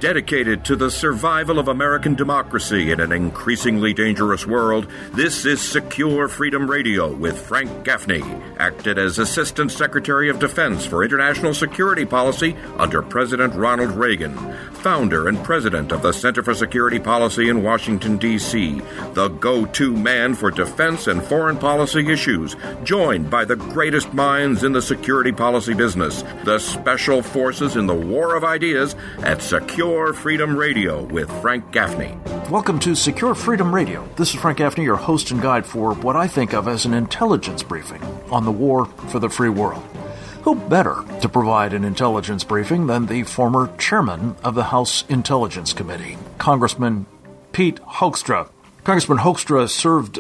Dedicated to the survival of American democracy in an increasingly dangerous world, this is Secure Freedom Radio with Frank Gaffney, acted as Assistant Secretary of Defense for International Security Policy under President Ronald Reagan, founder and president of the Center for Security Policy in Washington, D.C., the go-to man for defense and foreign policy issues, joined by the greatest minds in the security policy business, the special forces in the war of ideas at Secure Freedom Radio with Frank Gaffney. Welcome to Secure Freedom Radio. This is Frank Gaffney, your host and guide for what I think of as an intelligence briefing on the war for the free world. Who better to provide an intelligence briefing than the former chairman of the House Intelligence Committee, Congressman Pete Hoekstra. Congressman Hoekstra served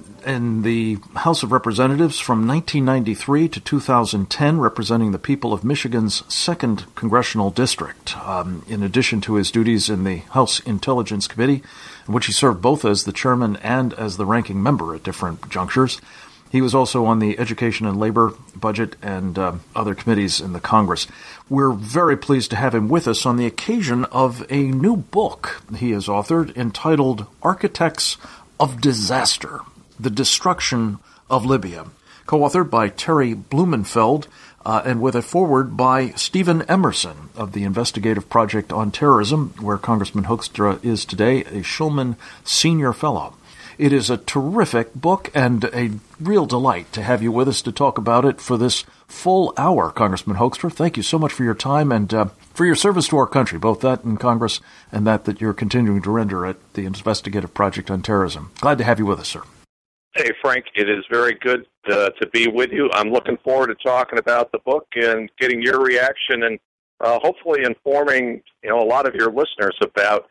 in the House of Representatives from 1993 to 2010, representing the people of Michigan's 2nd Congressional District, in addition to his duties in the House Intelligence Committee, in which he served both as the chairman and as the ranking member at different junctures. He was also on the Education and Labor, Budget, and other committees in the Congress. We're very pleased to have him with us on the occasion of a new book he has authored entitled Architects of Disaster, The Destruction of Libya, co-authored by Terry Blumenfeld, and with a foreword by Stephen Emerson of the Investigative Project on Terrorism, where Congressman Hoekstra is today a Shulman Senior Fellow. It is a terrific book and a real delight to have you with us to talk about it for this full hour, Congressman Hoekstra. Thank you so much for your time and for your service to our country, both that in Congress and that you're continuing to render at the Investigative Project on Terrorism. Glad to have you with us, sir. Hey, Frank, it is very good to be with you. I'm looking forward to talking about the book and getting your reaction and hopefully informing a lot of your listeners about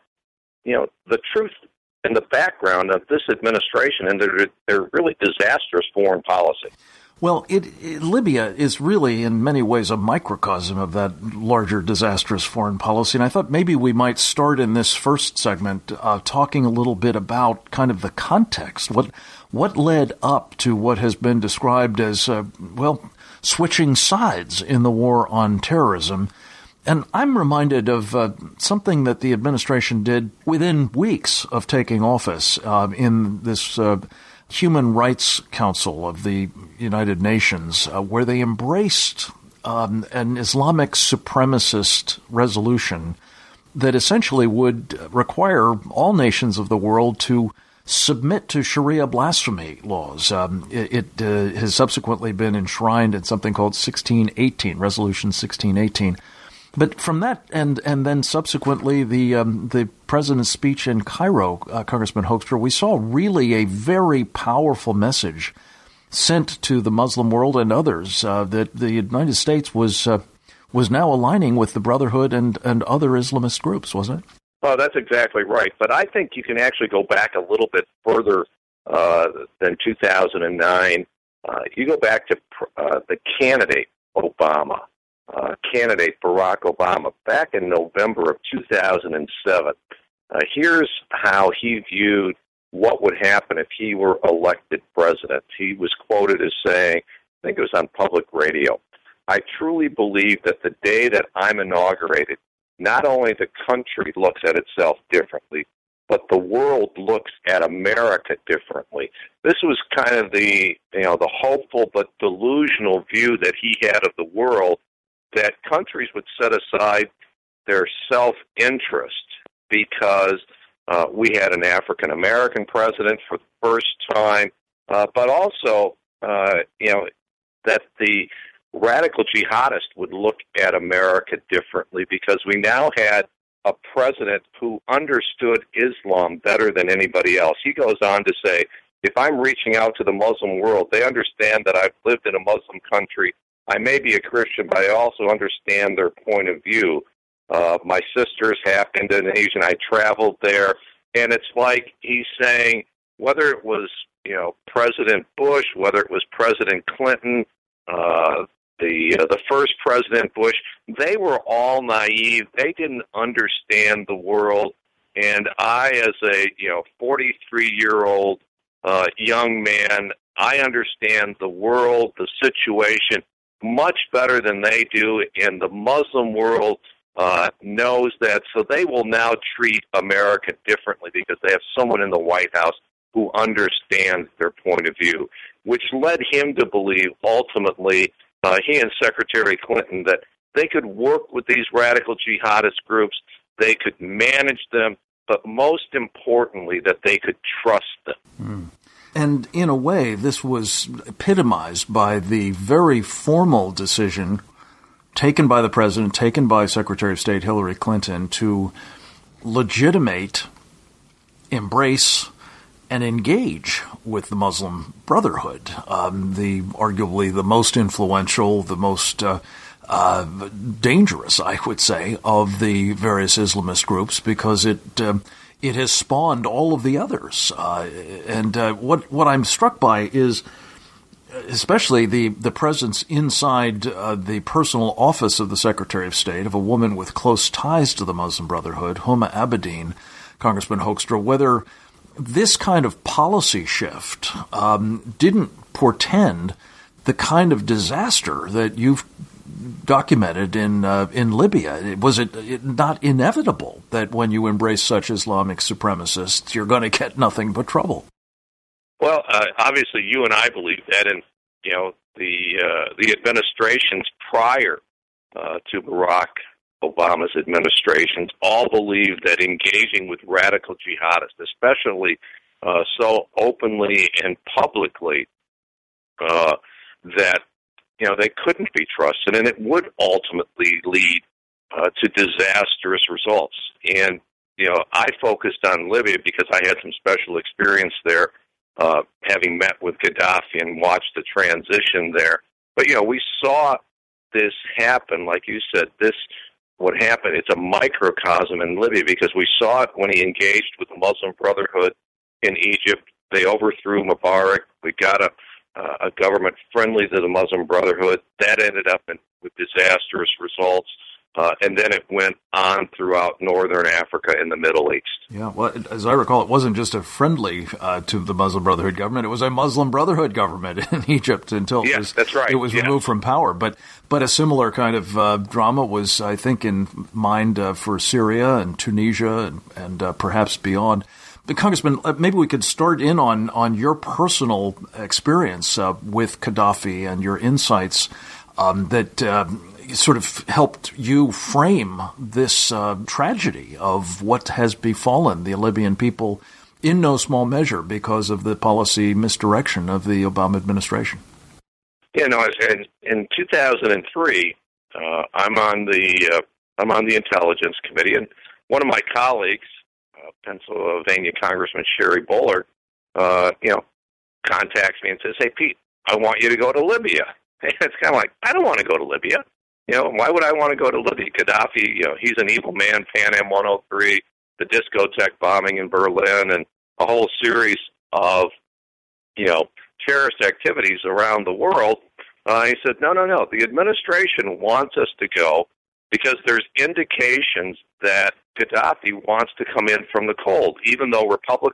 the truth in the background of this administration and their really disastrous foreign policy. Well, Libya is really in many ways a microcosm of that larger disastrous foreign policy, and I thought maybe we might start in this first segment talking a little bit about kind of the context. What led up to what has been described as, switching sides in the war on terrorism? And I'm reminded of something that the administration did within weeks of taking office in this Human Rights Council of the United Nations, where they embraced an Islamic supremacist resolution that essentially would require all nations of the world to submit to Sharia blasphemy laws. It has subsequently been enshrined in something called 1618, Resolution 1618. But from that, and then subsequently the president's speech in Cairo, Congressman Hoekstra, we saw really a very powerful message sent to the Muslim world and others that the United States was now aligning with the Brotherhood and other Islamist groups, wasn't it? Oh, that's exactly right. But I think you can actually go back a little bit further than 2009. You go back to the candidate Obama. Candidate Barack Obama back in November of 2007. Here's how he viewed what would happen if he were elected president. He was quoted as saying, I think it was on public radio, "I truly believe that the day that I'm inaugurated, not only the country looks at itself differently, but the world looks at America differently." This was kind of the hopeful but delusional view that he had of the world, that countries would set aside their self-interest because we had an African-American president for the first time, but also, that the radical jihadist would look at America differently because we now had a president who understood Islam better than anybody else. He goes on to say, if I'm reaching out to the Muslim world, they understand that I've lived in a Muslim country. I may be a Christian, but I also understand their point of view. My sister's half Indonesian. I traveled there. And it's like he's saying, whether it was, President Bush, whether it was President Clinton, the first President Bush, they were all naive. They didn't understand the world. And I, as a 43-year-old young man, I understand the world, the situation much better than they do. And the Muslim world knows that, so they will now treat America differently because they have someone in the White House who understands their point of view, which led him to believe ultimately, he and Secretary Clinton, that they could work with these radical jihadist groups, they could manage them, but most importantly, that they could trust them. Mm. And in a way, this was epitomized by the very formal decision taken by the president, taken by Secretary of State Hillary Clinton, to legitimate, embrace, and engage with the Muslim Brotherhood, arguably the most influential, the most dangerous, I would say, of the various Islamist groups, because it has spawned all of the others. What I'm struck by is especially the presence inside the personal office of the Secretary of State of a woman with close ties to the Muslim Brotherhood, Huma Abedin, Congressman Hoekstra, whether this kind of policy shift didn't portend the kind of disaster that you've documented in Libya. Was it not inevitable that when you embrace such Islamic supremacists, you're going to get nothing but trouble? Well, obviously, you and I believe that, and the administrations prior to Barack Obama's administrations all believed that engaging with radical jihadists, especially so openly and publicly, that they couldn't be trusted, and it would ultimately lead to disastrous results. And I focused on Libya because I had some special experience there, having met with Gaddafi and watched the transition there. But we saw this happen, like you said. What happened? It's a microcosm in Libya because we saw it when he engaged with the Muslim Brotherhood in Egypt. They overthrew Mubarak. We got a government friendly to the Muslim Brotherhood. That ended up with disastrous results. And then it went on throughout northern Africa and the Middle East. Yeah, well, as I recall, it wasn't just a friendly to the Muslim Brotherhood government. It was a Muslim Brotherhood government in Egypt until it was removed from power. But a similar kind of drama was, I think, in mind for Syria and Tunisia and perhaps beyond. But Congressman, maybe we could start in on your personal experience with Gaddafi and your insights that sort of helped you frame this tragedy of what has befallen the Libyan people in no small measure because of the policy misdirection of the Obama administration. In 2003, I'm on the Intelligence Committee, and one of my colleagues, Pennsylvania Congressman Sherry Boehlert, contacts me and says, "Hey, Pete, I want you to go to Libya." And it's kind of like, I don't want to go to Libya. Why would I want to go to Libya? Gaddafi, he's an evil man, Pan Am 103, the discotheque bombing in Berlin, and a whole series of, terrorist activities around the world. He said, no, the administration wants us to go because there's indications that Gaddafi wants to come in from the cold, even though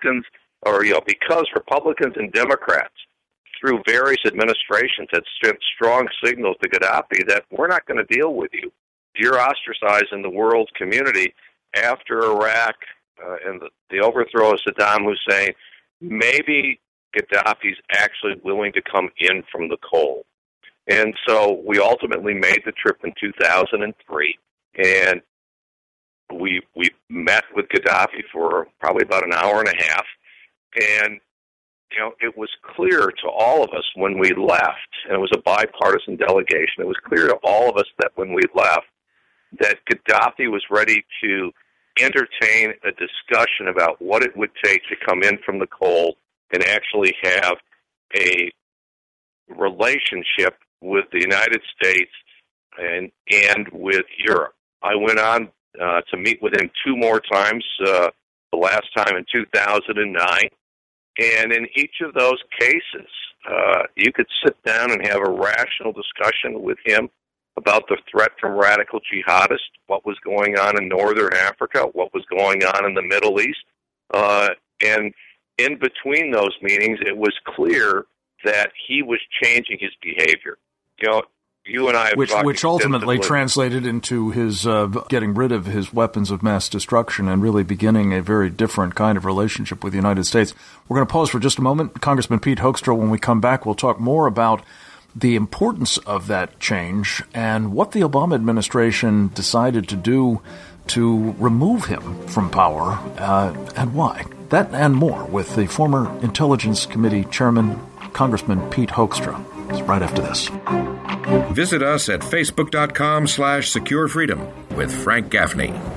because Republicans and Democrats through various administrations had sent strong signals to Gaddafi that we're not going to deal with you. You're ostracized in the world community. After Iraq and the overthrow of Saddam Hussein, maybe Gaddafi's actually willing to come in from the cold. And so we ultimately made the trip in 2003, and we met with Gaddafi for probably about an hour and a half, and it was clear to all of us when we left, and it was a bipartisan delegation, it was clear to all of us that when we left, that Gaddafi was ready to entertain a discussion about what it would take to come in from the cold and actually have a relationship with the United States and with Europe. I went on to meet with him two more times, the last time in 2009. And in each of those cases, you could sit down and have a rational discussion with him about the threat from radical jihadists, what was going on in northern Africa, what was going on in the Middle East. And in between those meetings, it was clear that he was changing his behavior. you and I have talked which ultimately extensively. translated into his getting rid of his weapons of mass destruction and really beginning a very different kind of relationship with the United States. We're going to pause for just a moment. Congressman Pete Hoekstra, when we come back, we'll talk more about the importance of that change and what the Obama administration decided to do to remove him from power and why. That and more with the former Intelligence Committee Chairman, Congressman Pete Hoekstra. It's right after this. Visit us at facebook.com/securefreedom with Frank Gaffney.